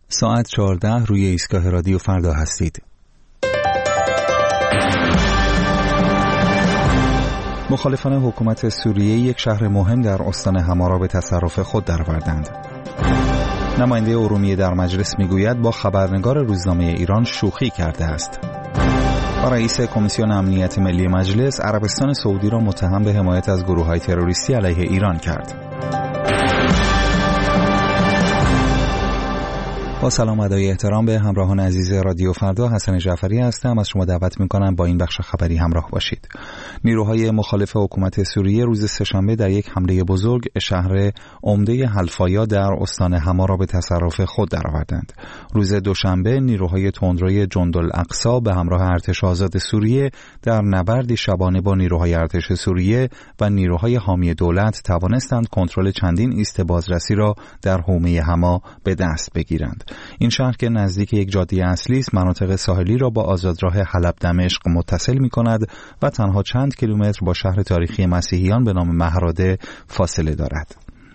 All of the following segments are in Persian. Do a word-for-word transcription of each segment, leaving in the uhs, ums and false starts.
ساعت چهارده روی ایستگاه رادیو فردا هستید. مخالفان حکومت سوریه یک شهر مهم در استان حما را به تصرف خود درآوردند. نماینده ارومیه در مجلس میگوید با خبرنگار روزنامه ایران شوخی کرده است. و رئیس کمیسیون امنیت ملی مجلس عربستان سعودی را متهم به حمایت از گروه‌های تروریستی علیه ایران کرد. با سلام و ادای احترام به همراهان عزیز رادیو فردا، حسن جعفری هستم. از شما دعوت می‌کنم با این بخش خبری همراه باشید. نیروهای مخالف حکومت سوریه روز سه‌شنبه در یک حمله بزرگ شهر عمده حلفایا در استان حما را به تصرف خود درآوردند. روز دوشنبه نیروهای تندروی جندالاقصی به همراه ارتش آزاد سوریه در نبردی شبانه با نیروهای ارتش سوریه و نیروهای حامی دولت توانستند کنترل چندین ایست بازرسی را در حومه حما به دست بگیرند. این شهر که نزدیک یک جاده اصلی است، مناطق ساحلی را با آزادراه حلب دمشق متصل می‌کند و تنها چند کیلومتر با شهر تاریخی مسیحیان به نام مهراده فاصله دارد.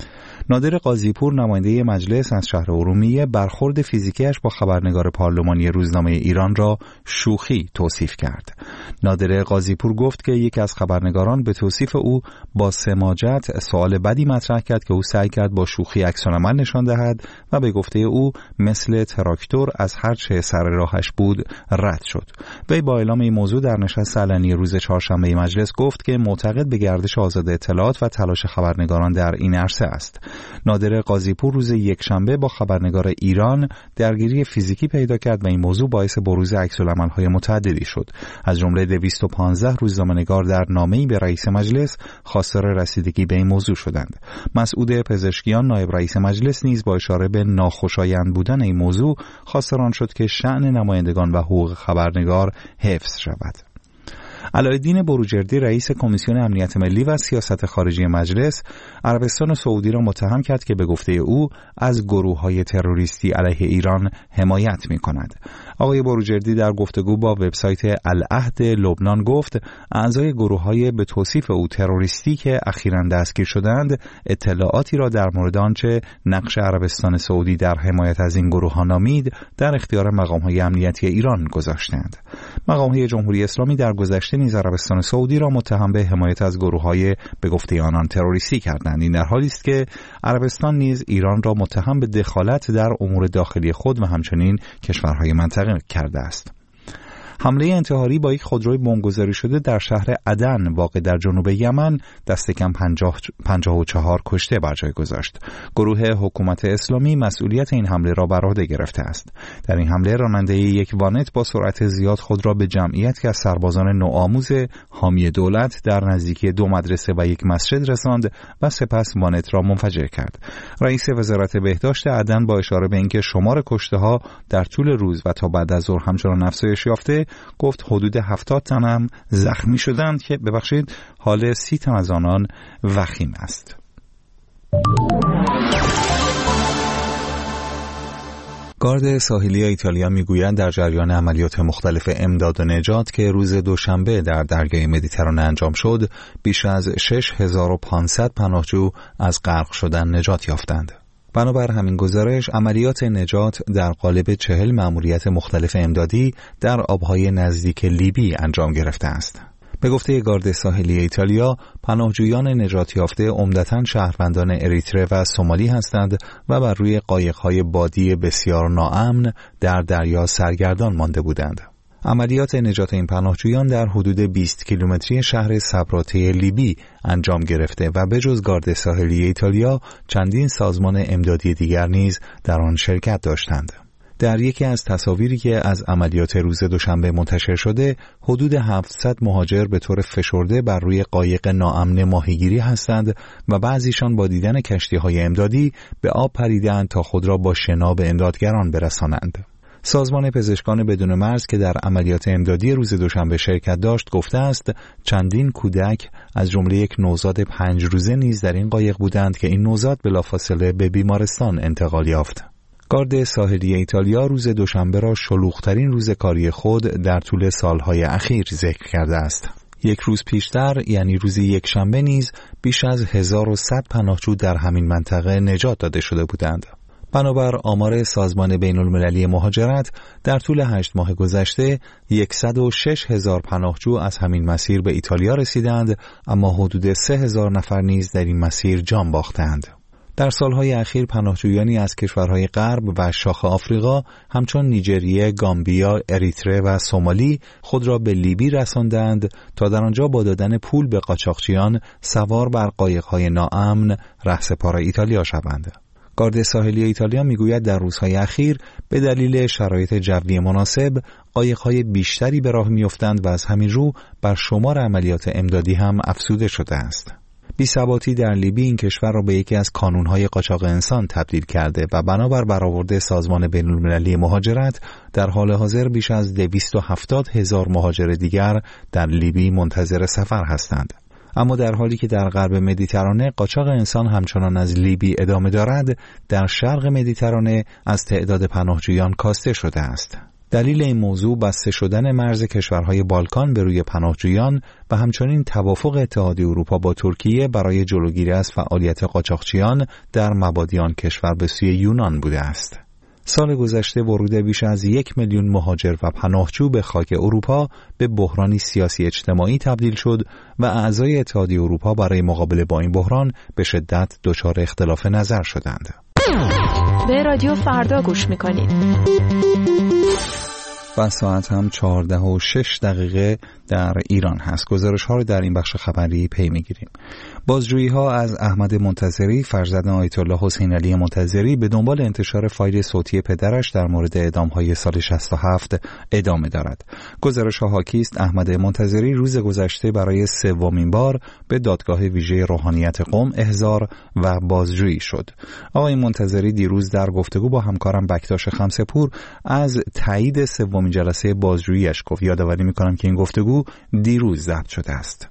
نادر قاضی‌پور نماینده مجلس از شهر ارومیه برخورد فیزیکیش با خبرنگار پارلمانی روزنامه ایران را شوخی توصیف کرد. نادر قاضی‌پور گفت که یکی از خبرنگاران به توصیف او با سماجت سوال بدی مطرح کرد که او سعی کرد با شوخی عکس‌العمل نشان دهد و به گفته او مثل تراکتور از هر چه سر راهش بود رد شد. وی با اعلام این موضوع در نشست علنی روز چهارشنبه مجلس گفت که معتقد به گردش آزاد اطلاعات و تلاش خبرنگاران در این عرصه است. نادر قاضی‌پور روز یکشنبه با خبرنگار ایران درگیری فیزیکی پیدا کرد و این موضوع باعث بروز عکس‌العمل‌های متعددی شد. از جمله دویست و پانزده روزنامه‌نگار در نامه‌ای به رئیس مجلس خواستار رسیدگی به این موضوع شدند. مسعود پزشکیان نایب رئیس مجلس نیز با اشاره به ناخوشایند بودن این موضوع خواستار آن شد که شأن نمایندگان و حقوق خبرنگار حفظ شود. علایالدین بروجردی رئیس کمیسیون امنیت ملی و سیاست خارجی مجلس عربستان سعودی را متهم کرد که به گفته او از گروه‌های تروریستی علیه ایران حمایت می‌کند. آقای بروجردی در گفتگو با وبسایت العهد لبنان گفت اعضای گروه‌های به توصیف او تروریستی که اخیراً دستگیر شدند اطلاعاتی را در مورد آنچه نقش عربستان سعودی در حمایت از این گروه‌ها نامید در اختیار مقام‌های امنیتی ایران گذاشتند. مقام‌های جمهوری اسلامی در گذشته نیز عربستان سعودی را متهم به حمایت از گروه‌های به گفته آنان تروریستی کردند. این در حالی است که عربستان نیز ایران را متهم به دخالت در امور داخلی خود و همچنین کشورهای منطقه کرده است. حمله انتحاری با یک خودروی بمبگذاری شده در شهر عدن واقع در جنوب یمن دست کم پنجاه و چهار کشته بر جای گذاشت. گروه حکومت اسلامی مسئولیت این حمله را بر عهده گرفته است. در این حمله راننده یک وانت با سرعت زیاد خود را به جمعیت که از سربازان نوآموز حامی دولت در نزدیکی دو مدرسه و یک مسجد رساند و سپس وانت را منفجر کرد. رئیس وزارت بهداشت عدن با اشاره به اینکه شمار کشته‌ها در طول روز و تا بعد از ظهر همچنان افزایش یافته، گفت حدود هفتاد تن هم زخمی شدند که ببخشید حال سی تن از آنان وخیم است. گارد ساحلی ایتالیا میگویند در جریان عملیات مختلف امداد و نجات که روز دوشنبه در دریای مدیترانه انجام شد، بیش از شش هزار و پانصد پناهجو از غرق شدن نجات یافتند. بنابر همین گزارش عملیات نجات در قالب چهل مأموریت مختلف امدادی در آبهای نزدیک لیبی انجام گرفته است. به گفته گارد ساحلی ایتالیا، پناهجویان نجات یافته عمدتاً شهروندان اریتره و سومالی هستند و بر روی قایق‌های بادی بسیار ناامن در دریا سرگردان مانده بودند. عملیات نجات این پناهجویان در حدود بیست کیلومتری شهر سبراته لیبی انجام گرفته و به جز گارد ساحلی ایتالیا چندین سازمان امدادی دیگر نیز در آن شرکت داشتند. در یکی از تصاویری که از عملیات روز دوشنبه منتشر شده، حدود هفتصد مهاجر به طور فشرده بر روی قایق ناامن ماهیگیری هستند و بعضیشان با دیدن کشتی‌های امدادی به آب پریدند تا خود را با شنا به امدادگران برسانند. سازمان پزشکان بدون مرز که در عملیات امدادی روز دوشنبه شرکت داشت گفته است چندین کودک از جمله یک نوزاد پنج روزه نیز در این قایق بودند که این نوزاد بلافاصله به بیمارستان انتقال یافت. گارد ساحلی ایتالیا روز دوشنبه را شلوغ‌ترین روز کاری خود در طول سالهای اخیر ذکر کرده است. یک روز پیشتر یعنی روز یکشنبه نیز بیش از هزار و صد پناهجو در همین منطقه نجات داده شده بودند. بنابر آمار سازمان بین‌المللی مهاجرت در طول هشت ماه گذشته صد و شش هزار پناهجو از همین مسیر به ایتالیا رسیدند، اما حدود سه هزار نفر نیز در این مسیر جان باختند. در سالهای اخیر پناهجویانی از کشورهای غرب و شاخ آفریقا همچون نیجریه، گامبیا، اریتره و سومالی خود را به لیبی رساندند تا در آنجا با دادن پول به قاچاقچیان سوار بر قایق‌های ناامن رهسپار ایتالیا شوند. گارد ساحلی ایتالیا میگوید در روزهای اخیر به دلیل شرایط جوی مناسب قایق‌های بیشتری به راه می‌افتند و از همین رو بر شمار عملیات امدادی هم افزوده شده است. بی‌ثباتی در لیبی این کشور را به یکی از کانون‌های قاچاق انسان تبدیل کرده و بنابر برآورد سازمان بین‌المللی مهاجرت در حال حاضر بیش از دویست و هفتاد هزار مهاجر دیگر در لیبی منتظر سفر هستند. اما در حالی که در غرب مدیترانه قاچاق انسان همچنان از لیبی ادامه دارد، در شرق مدیترانه از تعداد پناهجویان کاسته شده است. دلیل این موضوع بسته شدن مرز کشورهای بالکان به روی پناهجویان و همچنین توافق اتحادیه اروپا با ترکیه برای جلوگیری از فعالیت قاچاقچیان در مبادی آن کشور به سوی یونان بوده است. سال گذشته ورود بیش از یک میلیون مهاجر و پناهجو به خاک اروپا به بحرانی سیاسی اجتماعی تبدیل شد و اعضای اتحادیه اروپا برای مقابله با این بحران به شدت دچار اختلاف نظر شدند. به رادیو فردا گوش میکنید. و ساعت هم چهارده و شش دقیقه در ایران هست. گزارش ها رو در این بخش خبری پی میگیریم. بازجویی ها از احمد منتظری فرزند آیت الله حسین علی منتظری به دنبال انتشار فایل صوتی پدرش در مورد اعدام های سال شصت و هفت ادامه دارد. گزارش ها حاکی است احمد منتظری روز گذشته برای سومین بار به دادگاه ویژه روحانیت قم احضار و بازجویی شد. آقای منتظری دیروز در گفتگو با همکارم بکتاش خمسه‌پور از تایید سومین جلسه بازجوییش گفت. یادآوری می‌کنم که این گفتگو دیروز ضبط شده است.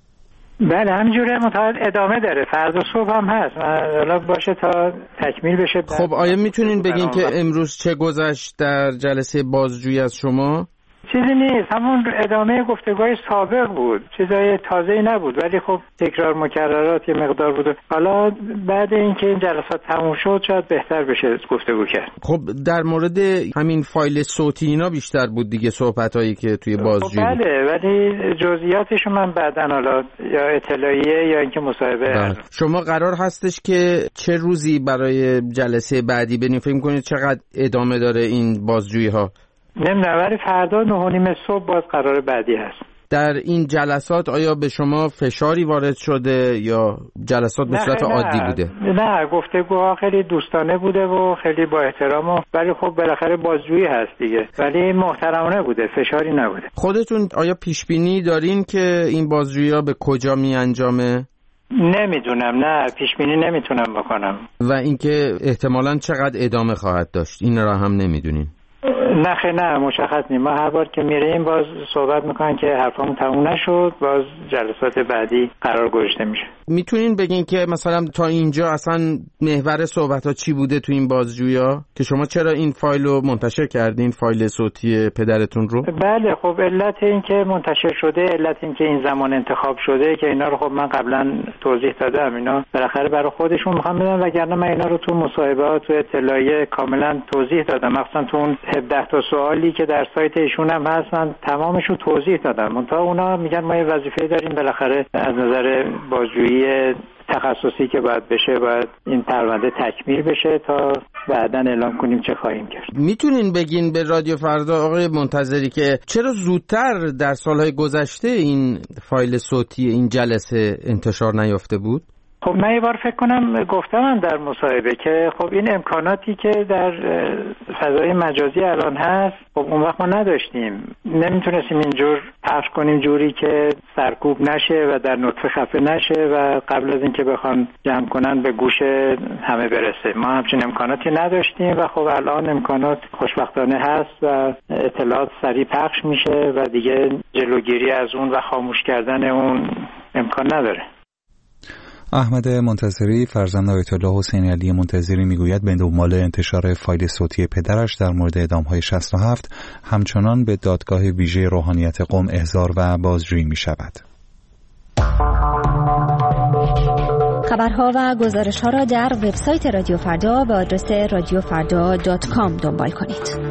بله همینجوره، متعال ادامه داره، فردا صبح هم هست، حالا باشه تا تکمیل بشه. خب آیا میتونین بگین که امروز چه گذشت در جلسه بازجویی از شما؟ چیزی نیست، همون ادامه گفتگوهای سابق بود، چیزای تازه‌ای نبود، ولی خب تکرار مکررات یه مقدار بود. حالا بعد اینکه این جلسات تموم شد شاید بهتر بشه گفتگو کرد. خب در مورد همین فایل صوتی اینا بیشتر بود دیگه صحبتایی که توی بازجویی. خب بله، ولی جزئیاتشو من بعداً حالا یا اطلاعیه یا اینکه مصاحبه. شما قرار هستش که چه روزی برای جلسه بعدی بریم؟ فکر می‌کنید چقدر ادامه داره این بازجویی ها؟ نمیدونم، ولی فردا نه و نیم صبح باز قرار بعدی هست. در این جلسات آیا به شما فشاری وارد شده یا جلسات به صورت عادی بوده؟ نه، گفتگوها خیلی دوستانه بوده و خیلی با احترام و ولی خب بالاخره بازجویی هست دیگه، ولی محترمانه بوده، فشاری نبوده. خودتون آیا پیش بینی دارین که این بازجویی‌ها به کجا می انجامه؟ نمیدونم، نه پیش بینی نمیتونم بکنم. و اینکه احتمالاً چقدر ادامه خواهد داشت این را هم نمیدونین؟ نه خیلی نه مشخص نیست. ما هر بار که میریم باز صحبت میکنن که حرفامون تموم نشد، باز جلسات بعدی قرار گذاشته میشه. میتونین بگین که مثلا تا اینجا اصلا محور صحبت ها چی بوده تو این بازجویی‌ها که شما چرا این فایل رو منتشر کردین، فایل صوتی پدرتون رو؟ بله خب علت این که منتشر شده، علت این که این زمان انتخاب شده که اینا رو خب من قبلا توضیح دادم، اینا بالاخره برای خودشون میخوام بدن، وگرنه من اینا رو تو مصاحبه‌ها تو اطلاعیه کاملا توضیح دادم، مثلا تو اون هفده تا سوالی که در سایت ایشون هم هستن تمامشو توضیح دادم. منتها اونا میگن ما یه وظیفه داریم بالاخره از نظر بازجویی تخصصی که باید بشه، باید این پرونده تکمیل بشه تا بعداً اعلام کنیم چه خواهیم کرد. میتونین بگین به رادیو فردا آقای منتظری که چرا زودتر در سالهای گذشته این فایل صوتی این جلسه انتشار نیافته بود؟ خب من یه بار فکر کنم گفتم در مصاحبه که خب این امکاناتی که در فضای مجازی الان هست خب اون وقت ما نداشتیم، نمیتونستیم اینجور پخش کنیم جوری که سرکوب نشه و در نطفه خفه نشه و قبل از اینکه بخوان جمع کنن به گوش همه برسه. ما همچین امکاناتی نداشتیم و خب الان امکانات خوشبختانه هست و اطلاعات سریع پخش میشه و دیگه جلوگیری از اون و خاموش کردن اون امکان نداره. احمد منتظری فرزند آیت الله حسین علی منتظری میگوید به دنبال انتشار فایل صوتی پدرش در مورد اعدام‌های شصت و هفت همچنان به دادگاه ویژه روحانیت قم احضار و بازجویی می‌شود. خبرها و گزارش‌ها را در وبسایت رادیو فردا به آدرس رادیو فردا دات کام دنبال کنید.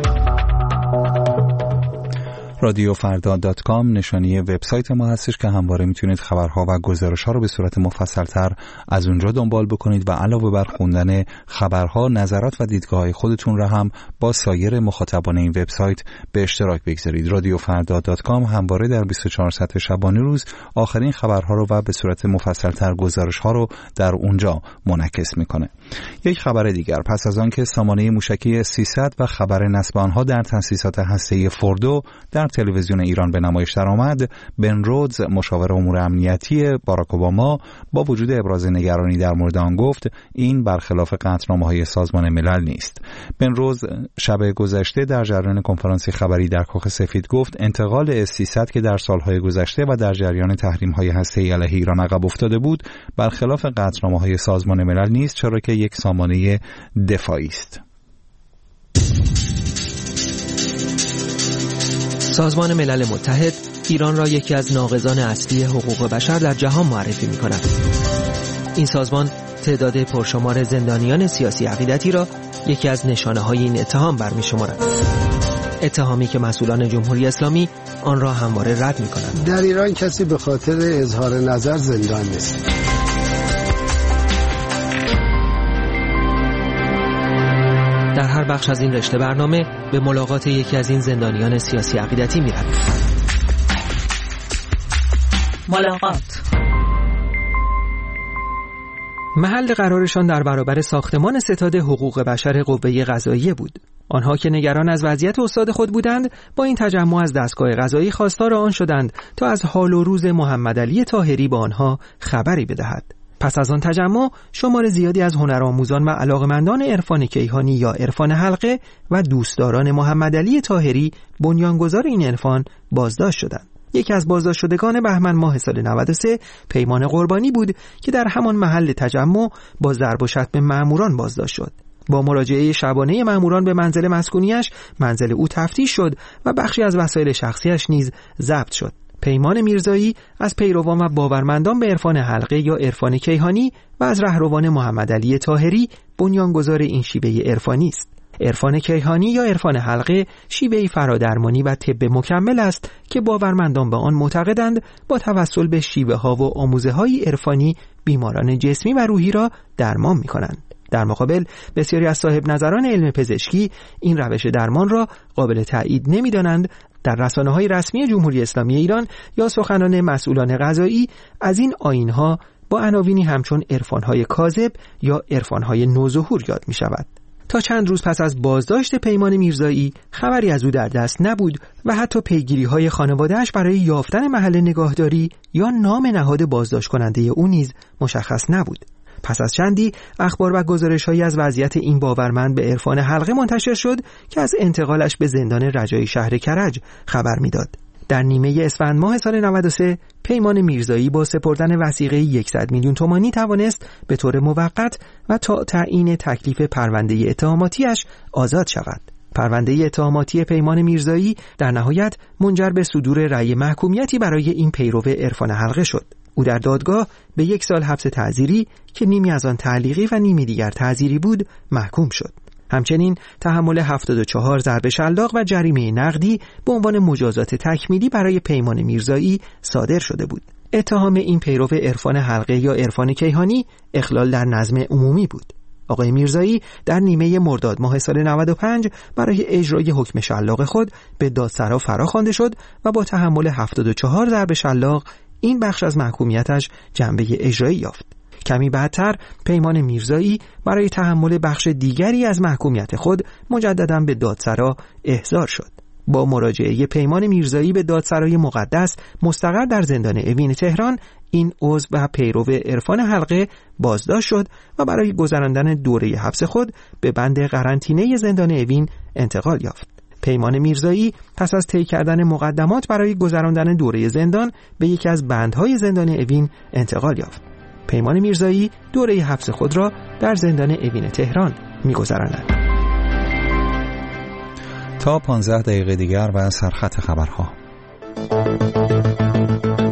رادیو فردا دات کام نشانی وبسایت ما هستش که همواره میتونید خبرها و گزارش‌ها رو به صورت مفصل‌تر از اونجا دنبال بکنید و علاوه بر خوندن خبرها، نظرات و دیدگاه‌های خودتون را هم با سایر مخاطبان این وبسایت به اشتراک بگذارید. رادیو فردا دات کام همواره در بیست و چهار ساعت شبانه روز آخرین خبرها رو و به صورت مفصل‌تر گزارش‌ها رو در اونجا منعکس میکنه. یک خبر دیگر، پس از آنکه سامانه موشکی سیصد و خبر نصب آنها در تأسیسات هسته‌ای فوردو در تلویزیون ایران به نمایش درآمد، بن رودز مشاور امور امنیتی باراک اوباما با وجود ابراز نگرانی در مورد آن گفت این برخلاف قطعنامه‌های سازمان ملل نیست. بن رودز شب گذشته در جریان کنفرانسی خبری در کاخ سفید گفت انتقال اس سیصد که در سالهای گذشته و در جریان تحریم‌های هسته‌ای علیه ایران عقب افتاده بود برخلاف قطعنامه‌های سازمان ملل نیست، چرا که یک سامانه دفاعی است. سازمان ملل متحد ایران را یکی از ناقضان اصلی حقوق بشر در جهان معرفی می‌کند. این سازمان تعداد پرشمار زندانیان سیاسی عقیدتی را یکی از نشانه‌های این اتهام برمی‌شمارد. اتهامی که مسئولان جمهوری اسلامی آن را همواره رد می‌کنند. در ایران کسی به خاطر اظهار نظر زندان نیست. در هر بخش از این رشته برنامه به ملاقات یکی از این زندانیان سیاسی عقیدتی می‌رویم. ملاقات محل قرارشان در برابر ساختمان ستاد حقوق بشر قوه قضاییه بود. آنها که نگران از وضعیت استاد خود بودند، با این تجمع از دستگاه قضایی خواستار آن شدند تا از حال و روز محمدعلی طاهری به آنها خبری بدهد. پس از آن تجمع شمار زیادی از هنرآموزان و علاقمندان عرفان کیهانی یا عرفان حلقه و دوستداران محمدعلی طاهری بنیانگذار این عرفان بازداشت شدند. یکی از بازداشت شدگان بهمن ماه سال نود و سه پیمان قربانی بود که در همان محل تجمع با ضرب و شتم مأموران بازداشت شد. با مراجعه شبانه مأموران به منزل مسکونیش، منزل او تفتیش شد و بخشی از وسایل شخصیش نیز ضبط شد. پیمان میرزایی از پیروان و باورمندان به عرفان حلقه یا عرفان کیهانی و از رهروان محمدعلی طاهری بنیانگذار این شیوه عرفانی است. عرفان کیهانی یا عرفان حلقه شیوهی فرادرمانی و طب مکمل است که باورمندان به آن معتقدند با توسل به شیوه ها و آموزه های عرفانی بیماران جسمی و روحی را درمان می کنند. در مقابل بسیاری از صاحب نظران علم پزشکی این روش درمان را قابل تأیید نمی دانند. در رسانه‌های رسمی جمهوری اسلامی ایران یا سخنان مسئولان قضایی از این آیین‌ها با عناوینی همچون عرفان‌های کاذب یا عرفان‌های نوظهور یاد می شود. تا چند روز پس از بازداشت پیمان میرزایی خبری از او در دست نبود و حتی پیگیری‌های خانواده‌اش برای یافتن محل نگاهداری یا نام نهاد بازداشت کننده او نیز مشخص نبود. پس از چندی اخبار و گزارش‌هایی از وضعیت این باورمند به عرفان حلقه منتشر شد که از انتقالش به زندان رجایی شهر کرج خبر می‌داد. در نیمه اسفند ماه سال نود و سه پیمان میرزایی با سپردن وثیقه صد میلیون تومانی توانست به طور موقت و تا تعیین تکلیف پرونده اتهاماتیش آزاد شود. پرونده اتهاماتی پیمان میرزایی در نهایت منجر به صدور رأی محکومیتی برای این پیرو عرفان حلقه شد. او در دادگاه به یک سال حبس تعزیری که نیمی از آن تعلیقی و نیمی دیگر تعزیری بود محکوم شد. همچنین تحمل هفتاد و چهار ضرب شلاق و جریمه نقدی به عنوان مجازات تکمیلی برای پیمان میرزایی صادر شده بود. اتهام این پیرو عرفان حلقه یا عرفان کیهانی اخلال در نظم عمومی بود. آقای میرزایی در نیمه مرداد ماه سال نود و پنج برای اجرای حکم شلاق خود به دادسرا فراخوانده شد و با تحمل هفتاد و چهار ضرب شلاق این بخش از محکومیتش جنبه اجرایی یافت. کمی بعدتر پیمان میرزایی برای تحمل بخش دیگری از محکومیت خود مجدداً به دادسرا احضار شد. با مراجعه پیمان میرزایی به دادسرای مقدس مستقر در زندان اوین تهران، این عضو و پیرو عرفان حلقه بازداشت شد و برای گذراندن دوره حبس خود به بند قرنطینه زندان اوین انتقال یافت. پیمان میرزایی پس از طی کردن مقدمات برای گذراندن دوره زندان به یکی از بندهای زندان اوین انتقال یافت. پیمان میرزایی دوره حبس خود را در زندان اوین تهران می‌گذراند. تا پانزده دقیقه دیگر و سرخط خبرها.